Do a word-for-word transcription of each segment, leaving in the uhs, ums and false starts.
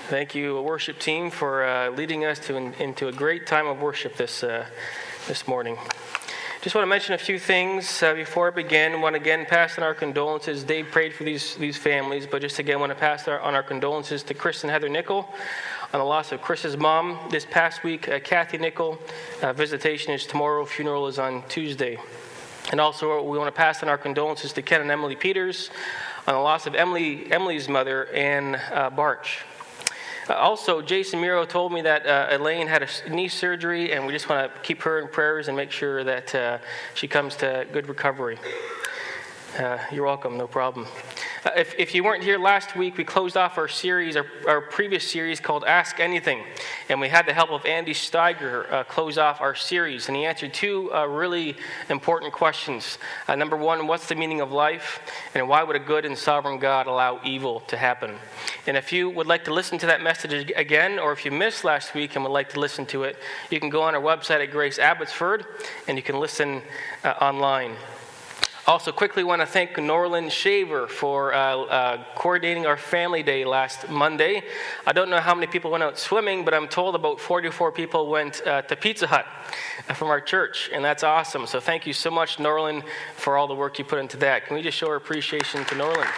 Thank you, worship team, for uh, leading us to in, into a great time of worship this uh, this morning. Just want to mention a few things uh, before I begin. I want to again pass on our condolences. Dave prayed for these these families, but just again want to pass our, on our condolences to Chris and Heather Nickel on the loss of Chris's mom this past week. Uh, Kathy Nickel, uh, visitation is tomorrow. Funeral is on Tuesday. And also we want to pass on our condolences to Ken and Emily Peters on the loss of Emily Emily's mother, Ann uh, Barch. Uh, also, Jason Miro told me that uh, Elaine had a knee surgery, and we just want to keep her in prayers and make sure that uh, she comes to good recovery. Uh, you're welcome, no problem. Uh, if, if you weren't here last week, we closed off our series, our, our previous series called Ask Anything, and we had the help of Andy Steiger uh, close off our series, and he answered two uh, really important questions. Uh, number one, what's the meaning of life, and why would a good and sovereign God allow evil to happen? And if you would like to listen to that message again, or if you missed last week and would like to listen to it, you can go on our website at Grace Abbotsford, and you can listen uh, online. Also, quickly want to thank Norland Shaver for uh, uh, coordinating our family day last Monday. I don't know how many people went out swimming, but I'm told about forty-four people went uh, to Pizza Hut from our church, and that's awesome. So thank you so much, Norland, for all the work you put into that. Can we just show our appreciation to Norland?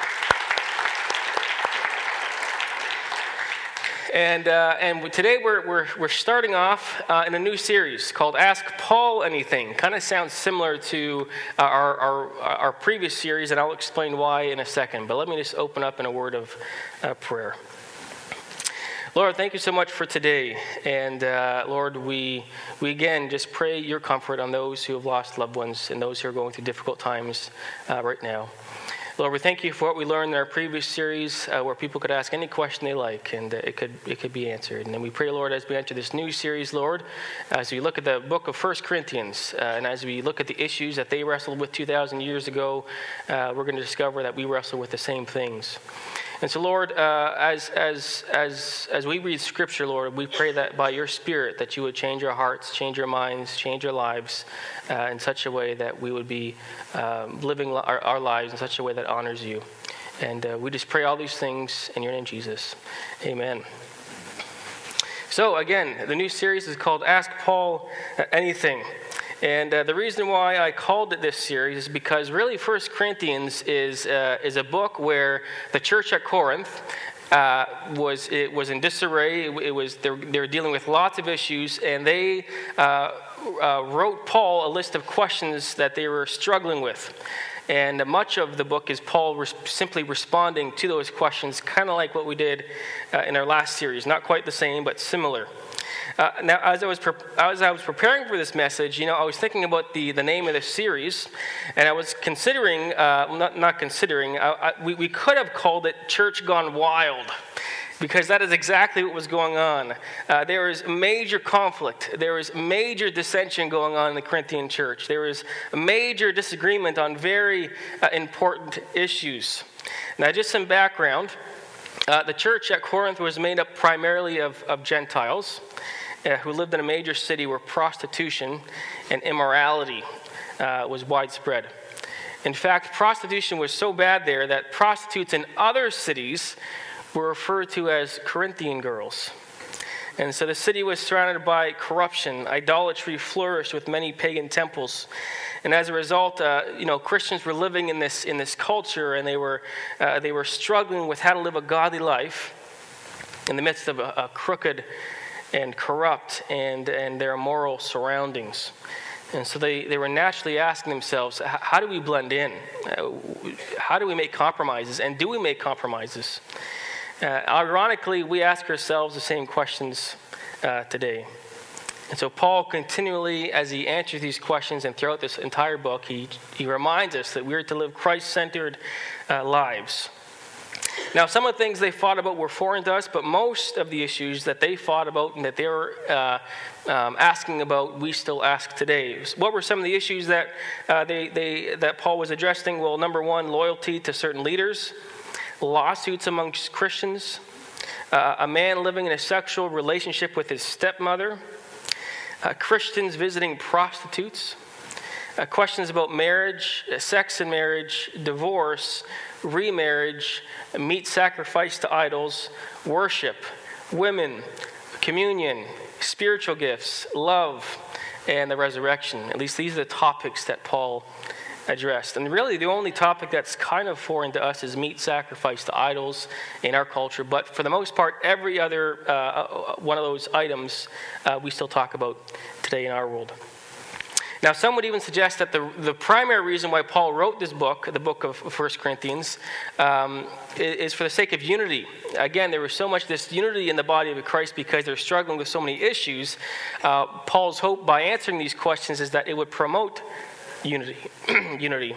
And uh, and today we're we're we're starting off uh, in a new series called Ask Paul Anything. Kind of sounds similar to uh, our, our our previous series, and I'll explain why in a second. But let me just open up in a word of uh, prayer. Lord, thank you so much for today, and uh, Lord, we we again just pray your comfort on those who have lost loved ones and those who are going through difficult times uh, right now. Lord, we thank you for what we learned in our previous series, uh, where people could ask any question they like, and uh, it could it could be answered. And then we pray, Lord, as we enter this new series, Lord, as we look at the book of First Corinthians, uh, and as we look at the issues that they wrestled with two thousand years ago, uh, we're going to discover that we wrestle with the same things. And so, Lord, uh, as as as as we read Scripture, Lord, we pray that by your Spirit that you would change our hearts, change our minds, change our lives uh, in such a way that we would be um, living our, our lives in such a way that honors you. And uh, we just pray all these things in your name, Jesus. Amen. So again, the new series is called Ask Paul Anything. And uh, the reason why I called it this series is because really First Corinthians is uh, is a book where the church at Corinth uh, was it was in disarray. It, it was they were, they were dealing with lots of issues, and they uh, uh, wrote Paul a list of questions that they were struggling with. And much of the book is Paul res- simply responding to those questions, kind of like what we did uh, in our last series. Not quite the same, but similar. Uh, now, as I was pre- as I was preparing for this message, you know, I was thinking about the, the name of this series, and I was considering, uh, not not considering, I, I, we, we could have called it Church Gone Wild, because that is exactly what was going on. Uh, there was major conflict. There was major dissension going on in the Corinthian church. There was a major disagreement on very uh, important issues. Now, just some background. Uh, the church at Corinth was made up primarily of, of Gentiles uh, who lived in a major city where prostitution and immorality uh, was widespread. In fact, prostitution was so bad there that prostitutes in other cities were referred to as Corinthian girls. And so the city was surrounded by corruption. Idolatry flourished with many pagan temples. And as a result, uh, you know, Christians were living in this in this culture, and they were uh, they were struggling with how to live a godly life in the midst of a, a crooked and corrupt and, and their immoral surroundings. And so they, they were naturally asking themselves, how do we blend in? How do we make compromises? And do we make compromises? Uh, ironically, we ask ourselves the same questions uh, today. And so Paul continually, as he answers these questions and throughout this entire book, he, he reminds us that we're to live Christ-centered uh, lives. Now, some of the things they fought about were foreign to us, but most of the issues that they fought about and that they were uh, um, asking about, we still ask today. What were some of the issues that uh, they, they that Paul was addressing? Well, number one, loyalty to certain leaders, lawsuits amongst Christians, uh, a man living in a sexual relationship with his stepmother, uh, Christians visiting prostitutes, uh, questions about marriage, uh, sex and marriage, divorce, remarriage, meat sacrifice to idols, worship, women, communion, spiritual gifts, love, and the resurrection. At least these are the topics that Paul addressed. And really the only topic that's kind of foreign to us is meat sacrifice to idols in our culture. But for the most part, every other uh, one of those items uh, we still talk about today in our world. Now, some would even suggest that the, the primary reason why Paul wrote this book, the book of First Corinthians, um, is for the sake of unity. Again, there was so much this unity in the body of Christ because they're struggling with so many issues. Uh, Paul's hope by answering these questions is that it would promote unity. unity.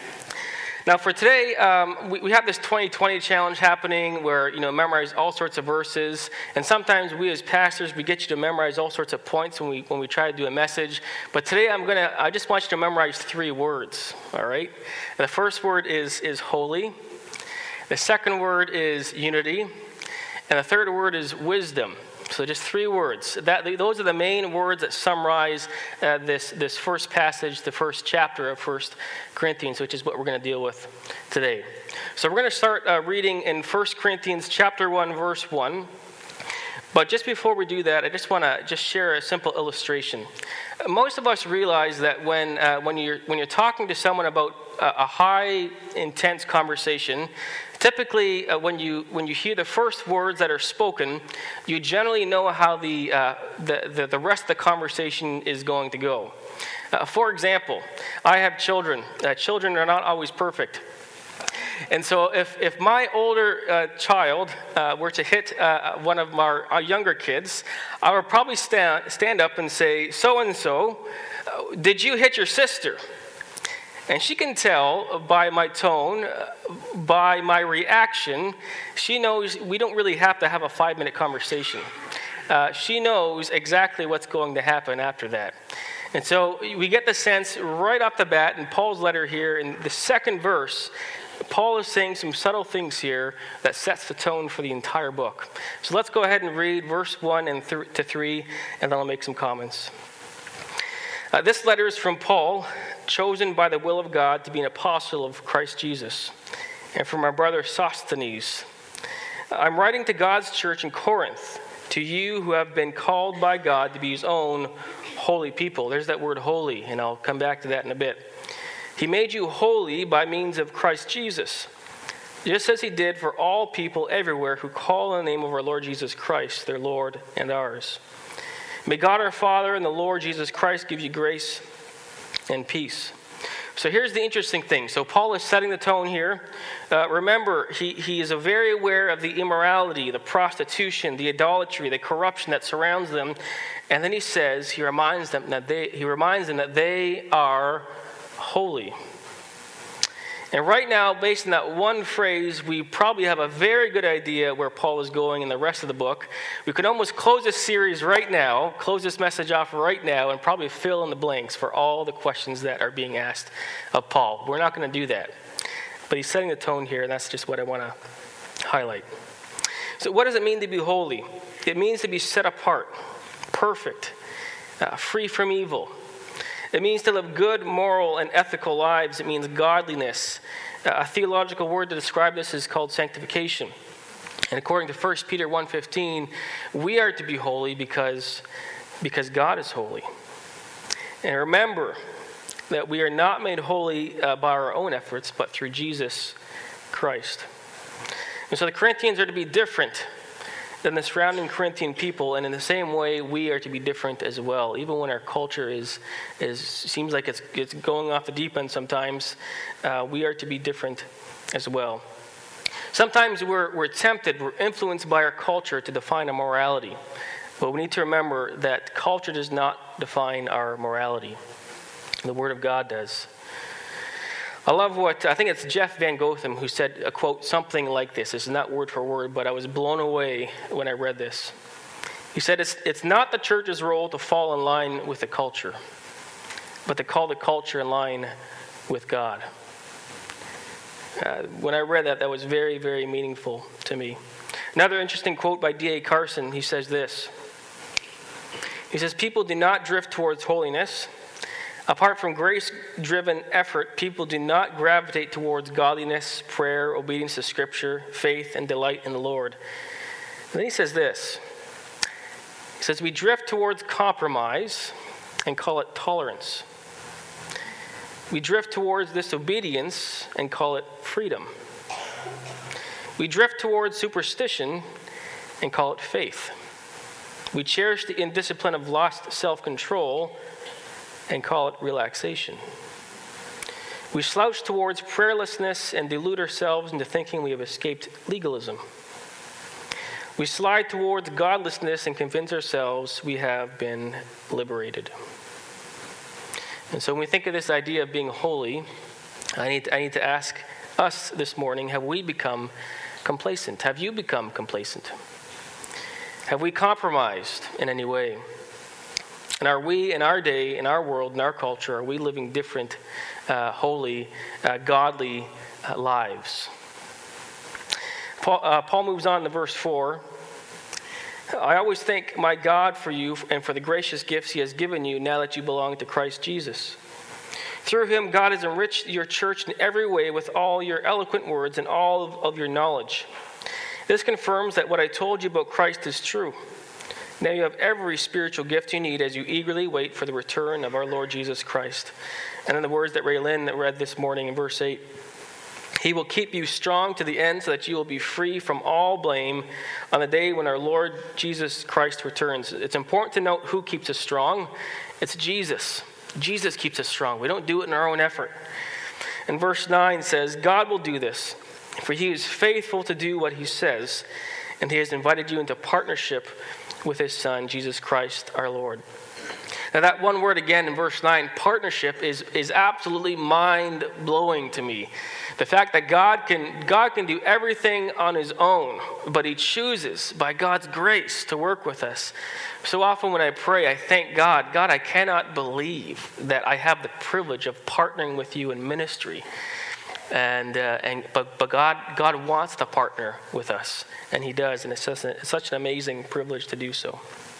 Now, for today, um, we, we have this twenty twenty challenge happening where, you know, memorize all sorts of verses. And sometimes we as pastors, we get you to memorize all sorts of points when we when we try to do a message. But today, I'm gonna, I just want you to memorize three words, all right? The first word is, is holy. The second word is unity. And the third word is wisdom. So just three words. That, those are the main words that summarize uh, this, this first passage, the first chapter of First Corinthians, which is what we're going to deal with today. So we're going to start uh, reading in First Corinthians chapter one, verse one. But just before we do that, I just want to just share a simple illustration. Most of us realize that when uh, when you're when you're talking to someone about a, a high, intense conversation, typically uh, when you when you hear the first words that are spoken, you generally know how the uh, the, the the rest of the conversation is going to go. Uh, for example, I have children. Uh, children are not always perfect. And so if, if my older uh, child uh, were to hit uh, one of our, our younger kids, I would probably stand, stand up and say, so-and-so, uh, did you hit your sister? And she can tell by my tone, uh, by my reaction, she knows we don't really have to have a five-minute conversation. Uh, she knows exactly what's going to happen after that. And so we get the sense right off the bat in Paul's letter here in the second verse, Paul is saying some subtle things here that sets the tone for the entire book. So let's go ahead and read verse one and th- to three, and then I'll make some comments. Uh, this letter is from Paul, chosen by the will of God to be an apostle of Christ Jesus, and from our brother Sosthenes. I'm writing to God's church in Corinth, to you who have been called by God to be his own holy people. There's that word holy, and I'll come back to that in a bit. He made you holy by means of Christ Jesus, just as he did for all people everywhere who call on the name of our Lord Jesus Christ, their Lord and ours. May God our Father and the Lord Jesus Christ give you grace and peace. So here's the interesting thing. So Paul is setting the tone here. Uh, remember, he, he is very aware of the immorality, the prostitution, the idolatry, the corruption that surrounds them. And then he says, he reminds them that they, he reminds them that they are holy. And right now, based on that one phrase, we probably have a very good idea where Paul is going in the rest of the book. We could almost close this series right now, close this message off right now, and probably fill in the blanks for all the questions that are being asked of Paul. We're not going to do that. But he's setting the tone here, and that's just what I want to highlight. So what does it mean to be holy? It means to be set apart, perfect, uh, free from evil. It means to live good, moral, and ethical lives. It means godliness. A theological word to describe this is called sanctification. And according to First Peter one fifteen, we are to be holy because, because God is holy. And remember that we are not made holy uh, by our own efforts, but through Jesus Christ. And so the Corinthians are to be different than the surrounding Corinthian people, and in the same way, we are to be different as well. Even when our culture is is seems like it's it's going off the deep end sometimes, uh, we are to be different as well. Sometimes we're we're tempted, we're influenced by our culture to define our morality, but we need to remember that culture does not define our morality. The Word of God does. I love what, I think it's Jeff Van Gotham who said a quote, something like this. This is not word for word, but I was blown away when I read this. He said, it's, it's not the church's role to fall in line with the culture, but to call the culture in line with God. Uh, when I read that, that was very, very meaningful to me. Another interesting quote by D A Carson, he says this. He says, people do not drift towards holiness. Apart from grace-driven effort, people do not gravitate towards godliness, prayer, obedience to Scripture, faith, and delight in the Lord. And then he says this. It says we drift towards compromise and call it tolerance. We drift towards disobedience and call it freedom. We drift towards superstition and call it faith. We cherish the indiscipline of lost self-control and call it relaxation. We slouch towards prayerlessness and delude ourselves into thinking we have escaped legalism. We slide towards godlessness and convince ourselves we have been liberated. And so when we think of this idea of being holy, I need to, I need to ask us this morning, have we become complacent? Have you become complacent? Have we compromised in any way? And are we, in our day, in our world, in our culture, are we living different, uh, holy, uh, godly uh, lives? Paul, uh, Paul moves on to verse four. I always thank my God for you and for the gracious gifts he has given you now that you belong to Christ Jesus. Through him, God has enriched your church in every way with all your eloquent words and all of, of your knowledge. This confirms that what I told you about Christ is true. Now you have every spiritual gift you need as you eagerly wait for the return of our Lord Jesus Christ. And in the words that Ray Lynn read this morning in verse eight, he will keep you strong to the end so that you will be free from all blame on the day when our Lord Jesus Christ returns. It's important to note who keeps us strong. It's Jesus. Jesus keeps us strong. We don't do it in our own effort. And verse nine says, God will do this, for he is faithful to do what he says, and he has invited you into partnership with his Son, Jesus Christ, our Lord. Now that one word again in verse nine, partnership, is, is absolutely mind-blowing to me. The fact that God can, God can do everything on his own, but he chooses, by God's grace, to work with us. So often when I pray, I thank God, God, I cannot believe that I have the privilege of partnering with you in ministry. And uh, and but but God God wants to partner with us, and he does, and it's such, a, it's such an amazing privilege to do so.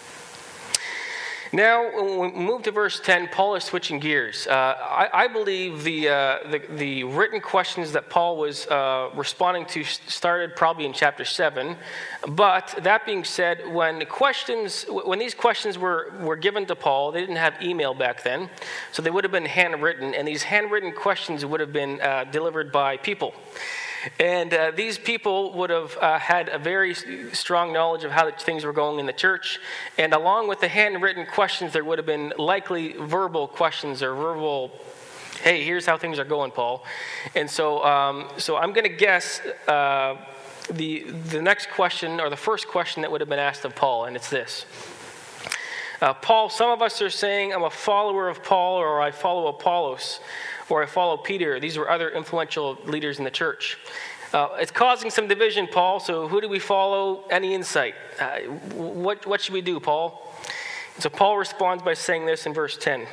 Now, when we move to verse ten, Paul is switching gears. Uh, I, I believe the, uh, the the written questions that Paul was uh, responding to started probably in chapter seven. But that being said, when the questions, when these questions were, were given to Paul, they didn't have email back then, so they would have been handwritten, and these handwritten questions would have been uh, delivered by people. And uh, these people would have uh, had a very strong knowledge of how things were going in the church. And along with the handwritten questions, there would have been likely verbal questions or verbal, hey, here's how things are going, Paul. And so um, so I'm going to guess uh, the, the next question, or the first question that would have been asked of Paul, and it's this. Uh, Paul, some of us are saying I'm a follower of Paul, or I follow Apollos, or I follow Peter. These were other influential leaders in the church. Uh, it's causing some division, Paul, so who do we follow? Any insight? Uh, what, what should we do, Paul? And so Paul responds by saying this in verse ten.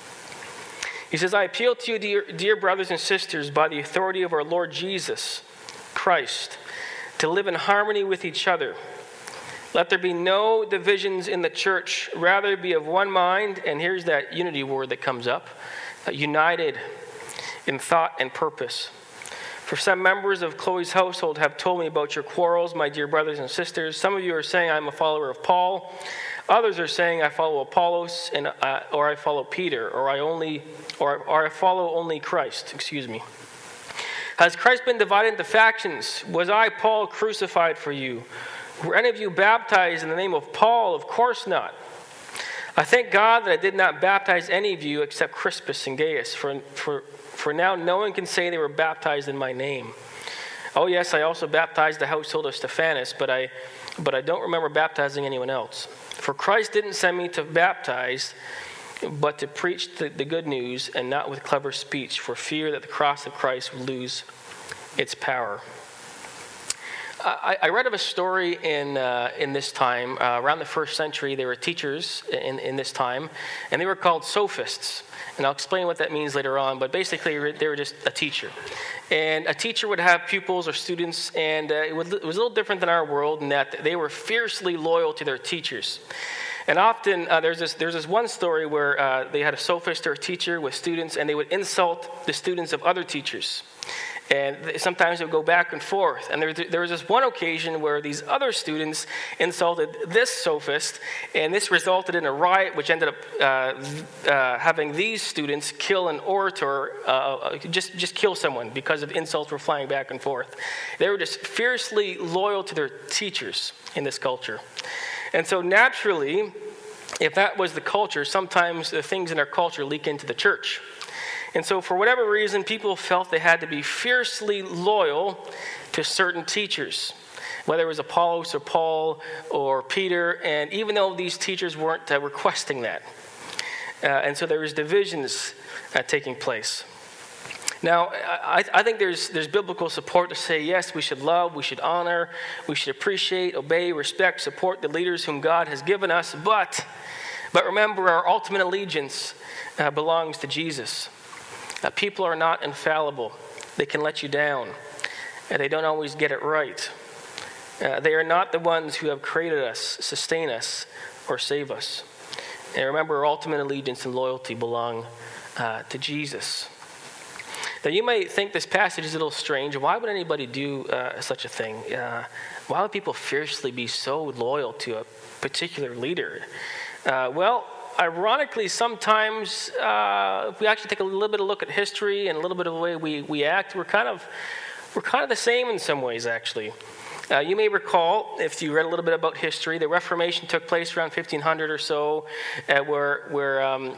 He says, I appeal to you, dear, dear brothers and sisters, by the authority of our Lord Jesus Christ, to live in harmony with each other. Let there be no divisions in the church, rather be of one mind, and here's that unity word that comes up, uh, united in thought and purpose. For some members of Chloe's household have told me about your quarrels, my dear brothers and sisters. Some of you are saying I'm a follower of Paul. Others are saying I follow Apollos, and uh, or I follow Peter, or I only, or, or I follow only Christ. Excuse me. Has Christ been divided into factions? Was I, Paul, crucified for you? Were any of you baptized in the name of Paul? Of course not. I thank God that I did not baptize any of you except Crispus and Gaius, for for. For now no one can say they were baptized in my name. Oh yes, I also baptized the household of Stephanas, but I but I don't remember baptizing anyone else. For Christ didn't send me to baptize, but to preach the, the good news, and not with clever speech, for fear that the cross of Christ would lose its power. I, I read of a story in uh, in this time, uh, around the first century. There were teachers in, in this time, and they were called sophists. And I'll explain what that means later on, but basically they were just a teacher. And a teacher would have pupils or students, and uh, it, would, it was a little different than our world in that they were fiercely loyal to their teachers. And often uh, there's this there's this one story where uh, they had a sophist or a teacher with students, and they would insult the students of other teachers. And sometimes it would go back and forth. And there, there was this one occasion where these other students insulted this sophist, and this resulted in a riot which ended up uh, uh, having these students kill an orator, uh, just, just kill someone because of insults were flying back and forth. They were just fiercely loyal to their teachers in this culture. And so naturally, if that was the culture, sometimes the things in our culture leak into the church. And so for whatever reason, people felt they had to be fiercely loyal to certain teachers, whether it was Apollos or Paul or Peter, and even though these teachers weren't uh, requesting that. Uh, and so there was divisions uh, taking place. Now, I, I think there's there's biblical support to say, yes, we should love, we should honor, we should appreciate, obey, respect, support the leaders whom God has given us, but, but remember, our ultimate allegiance uh, belongs to Jesus. Uh, people are not infallible. They can let you down, and they don't always get it right. Uh, they are not the ones who have created us, sustain us, or save us. And remember, our ultimate allegiance and loyalty belong uh, to Jesus. Now, you may think this passage is a little strange. Why would anybody do uh, such a thing? Uh, why would people fiercely be so loyal to a particular leader? Uh, well, ironically, sometimes uh, if we actually take a little bit of a look at history and a little bit of the way we, we act, we're kind of we're kind of the same in some ways, actually. Uh, you may recall, if you read a little bit about history, the Reformation took place around fifteen hundred or so, uh, where where um,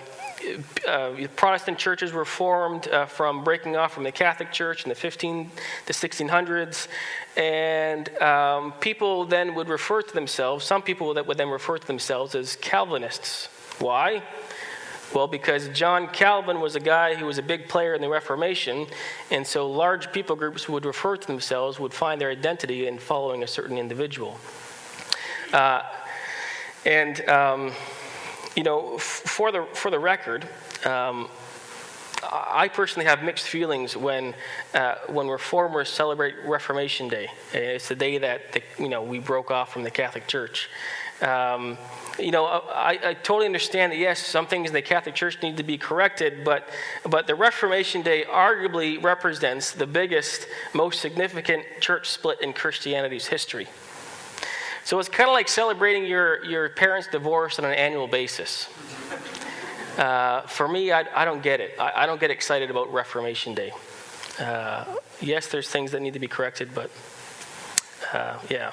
uh, Protestant churches were formed uh, from breaking off from the Catholic Church in the fifteen to sixteen hundreds, and um, people then would refer to themselves. Some people that would then refer to themselves as Calvinists. Why? Well, because John Calvin was a guy who was a big player in the Reformation, and so large people groups would refer to themselves, would find their identity in following a certain individual. Uh, and, um, you know, f- for the for the record, um, I personally have mixed feelings when uh, when reformers celebrate Reformation Day. It's the day that the, you know we broke off from the Catholic Church. Um, you know, I, I totally understand that, yes, some things in the Catholic Church need to be corrected, but but the Reformation Day arguably represents the biggest, most significant church split in Christianity's history. So it's kind of like celebrating your, your parents' divorce on an annual basis. Uh, for me, I, I don't get it. I, I don't get excited about Reformation Day. Uh, yes, there's things that need to be corrected, but uh, yeah.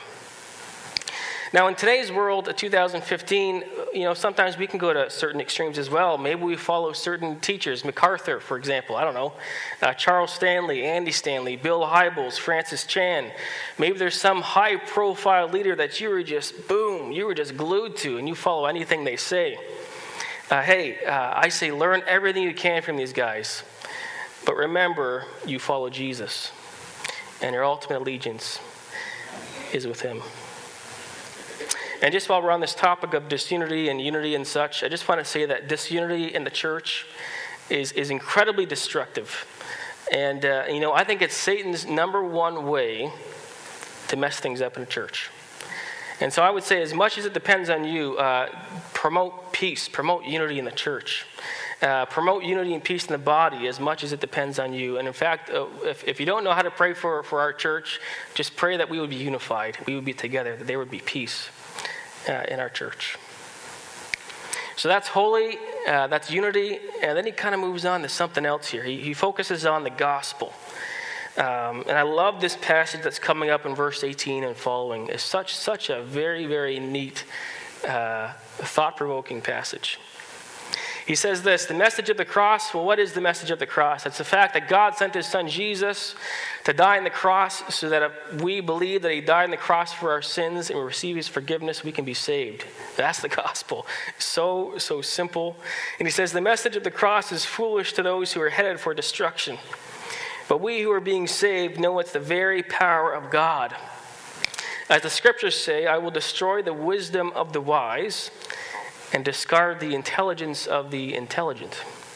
Now, in today's world, two thousand fifteen, you know, sometimes we can go to certain extremes as well. Maybe we follow certain teachers. MacArthur, for example, I don't know. Uh, Charles Stanley, Andy Stanley, Bill Hybels, Francis Chan. Maybe there's some high-profile leader that you were just, boom, you were just glued to, and you follow anything they say. Uh, hey, uh, I say learn everything you can from these guys. But remember, you follow Jesus, and your ultimate allegiance is with him. And just while we're on this topic of disunity and unity and such, I just want to say that disunity in the church is, is incredibly destructive. And, uh, you know, I think it's Satan's number one way to mess things up in a church. And so I would say, as much as it depends on you, uh, promote peace, promote unity in the church. Uh, promote unity and peace in the body as much as it depends on you. And in fact, uh, if, if you don't know how to pray for, for our church, just pray that we would be unified, we would be together, that there would be peace uh, in our church. So that's holy, uh, that's unity, and then he kind of moves on to something else here. He, he focuses on the gospel. Um, and I love this passage that's coming up in verse eighteen and following. It's such, such a very, very neat, uh, thought-provoking passage. He says this, the message of the cross, well, what is the message of the cross? It's the fact that God sent his son Jesus to die on the cross so that if we believe that he died on the cross for our sins and we receive his forgiveness, we can be saved. That's the gospel. So, so simple. And he says the message of the cross is foolish to those who are headed for destruction. But we who are being saved know it's the very power of God. As the scriptures say, I will destroy the wisdom of the wise and discard the intelligence of the intelligent.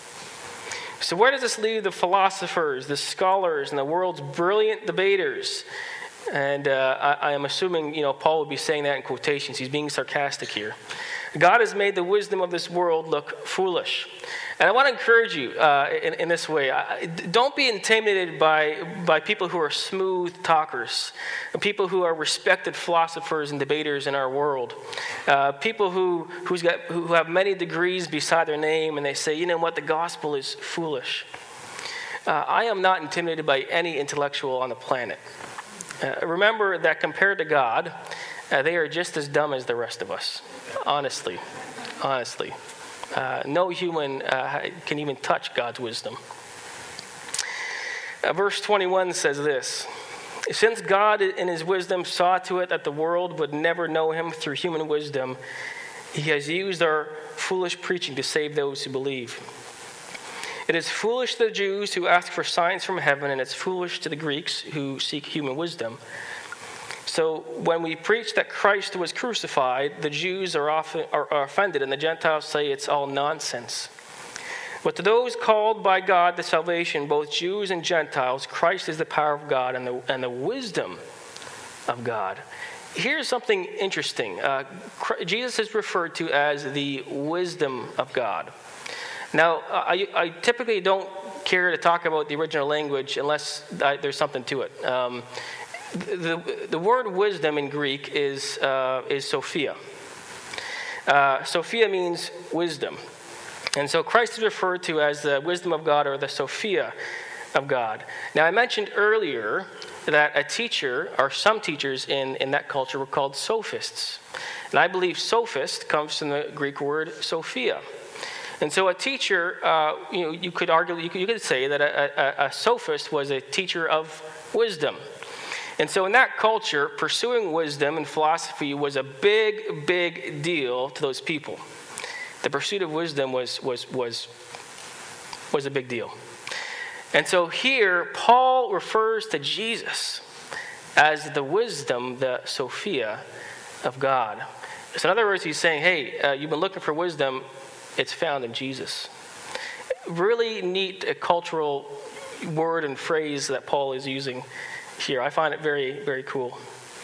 So where does this leave the philosophers, the scholars, and the world's brilliant debaters? And uh, I, I am assuming, you know, Paul would be saying that in quotations. He's being sarcastic here. God has made the wisdom of this world look foolish. And I want to encourage you uh, in, in this way. I, don't be intimidated by, by people who are smooth talkers, people who are respected philosophers and debaters in our world, uh, people who, who's got, who have many degrees beside their name, and they say, you know what, the gospel is foolish. Uh, I am not intimidated by any intellectual on the planet. Uh, remember that compared to God, uh, they are just as dumb as the rest of us. Honestly. Honestly. Uh, no human uh, can even touch God's wisdom. Uh, verse twenty-one says this: since God in his wisdom saw to it that the world would never know him through human wisdom, he has used our foolish preaching to save those who believe. It is foolish to the Jews who ask for signs from heaven, and it's foolish to the Greeks who seek human wisdom. So when we preach that Christ was crucified, the Jews are often are, are offended, and the Gentiles say it's all nonsense. But to those called by God to salvation, both Jews and Gentiles, Christ is the power of God and the, and the wisdom of God. Here's something interesting. Uh, Jesus is referred to as the wisdom of God. Now, I, I typically don't care to talk about the original language unless I, there's something to it. Um, the, the word wisdom in Greek is, uh, is Sophia. Uh, Sophia means wisdom. And so Christ is referred to as the wisdom of God, or the Sophia of God. Now, I mentioned earlier that a teacher, or some teachers in, in that culture, were called sophists. And I believe sophist comes from the Greek word Sophia. And so a teacher, uh, you know, you could argue, you could, you could say that a, a, a sophist was a teacher of wisdom. And so in that culture, pursuing wisdom and philosophy was a big, big deal to those people. The pursuit of wisdom was was was was a big deal. And so here, Paul refers to Jesus as the wisdom, the Sophia of God. So in other words, he's saying, hey, uh, you've been looking for wisdom. It's found in Jesus. Really neat uh, cultural word and phrase that Paul is using here. I find it very, very cool.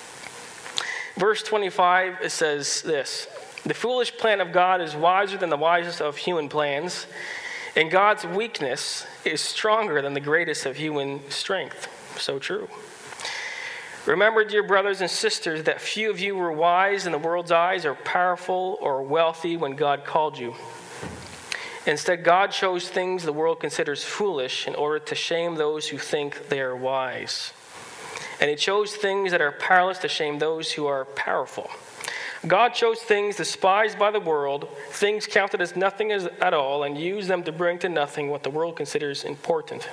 Verse twenty-five, it says this: the foolish plan of God is wiser than the wisest of human plans, and God's weakness is stronger than the greatest of human strength. So true. Remember, dear brothers and sisters, that few of you were wise in the world's eyes, or powerful, or wealthy when God called you. Instead, God chose things the world considers foolish in order to shame those who think they are wise. And he chose things that are powerless to shame those who are powerful. God chose things despised by the world, things counted as nothing as, at all, and used them to bring to nothing what the world considers important.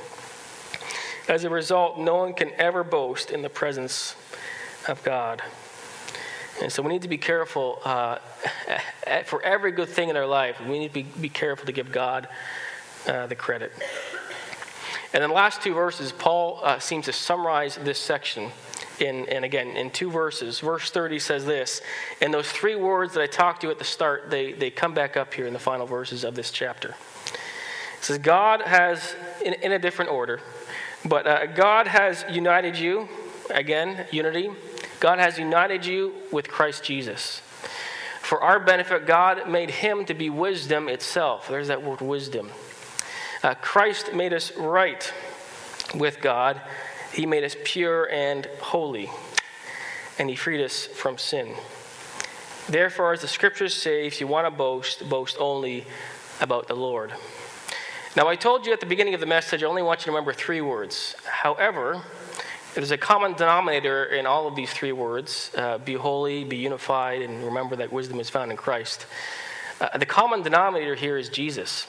As a result, no one can ever boast in the presence of God. And so we need to be careful. Uh, for every good thing in our life, we need to be, be careful to give God uh, the credit. And in the last two verses, Paul uh, seems to summarize this section in, and again, in two verses. Verse thirty says this, and those three words that I talked to you at the start, they, they come back up here in the final verses of this chapter. It says, God has, in, in a different order, but uh, God has united you, again, unity. God has united you with Christ Jesus. For our benefit, God made him to be wisdom itself. There's that word, wisdom. Uh, Christ made us right with God. He made us pure and holy, and he freed us from sin. Therefore, as the scriptures say, if you want to boast, boast only about the Lord. Now, I told you at the beginning of the message, I only want you to remember three words. However, there's a common denominator in all of these three words. Uh, be holy, be unified, and remember that wisdom is found in Christ. Uh, the common denominator here is Jesus.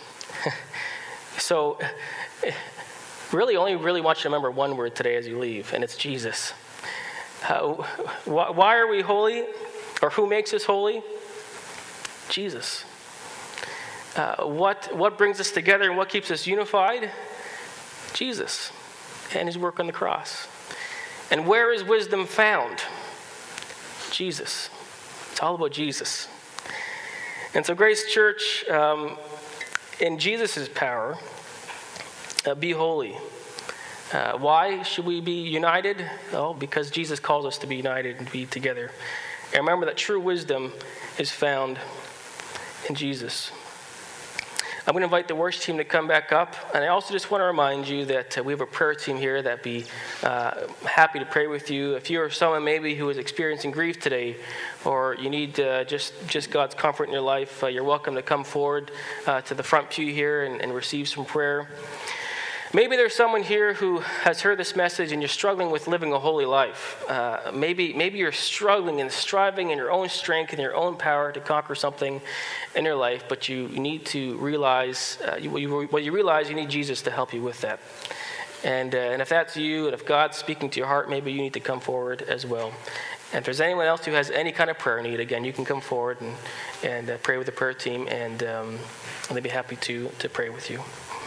So, really, only really want you to remember one word today as you leave, and it's Jesus. Uh, wh- why are we holy? Or who makes us holy? Jesus. Uh, what, what brings us together and what keeps us unified? Jesus and his work on the cross. And where is wisdom found? Jesus. It's all about Jesus. And so, Grace Church, um, in Jesus' power, uh, be holy. Uh, why should we be united? Oh, because Jesus calls us to be united and be together. And remember that true wisdom is found in Jesus. I'm going to invite the worship team to come back up. And I also just want to remind you that uh, we have a prayer team here that'd be uh, happy to pray with you. If you are someone maybe who is experiencing grief today, or you need uh, just, just God's comfort in your life, uh, you're welcome to come forward uh, to the front pew here and, and receive some prayer. Maybe there's someone here who has heard this message and you're struggling with living a holy life. Uh, maybe maybe you're struggling and striving in your own strength and your own power to conquer something in your life, but you need to realize, uh, you, you, well, you realize you need Jesus to help you with that. And, uh, and if that's you, and if God's speaking to your heart, maybe you need to come forward as well. And if there's anyone else who has any kind of prayer need, again, you can come forward and, and uh, pray with the prayer team, and, um, and they'd be happy to, to pray with you.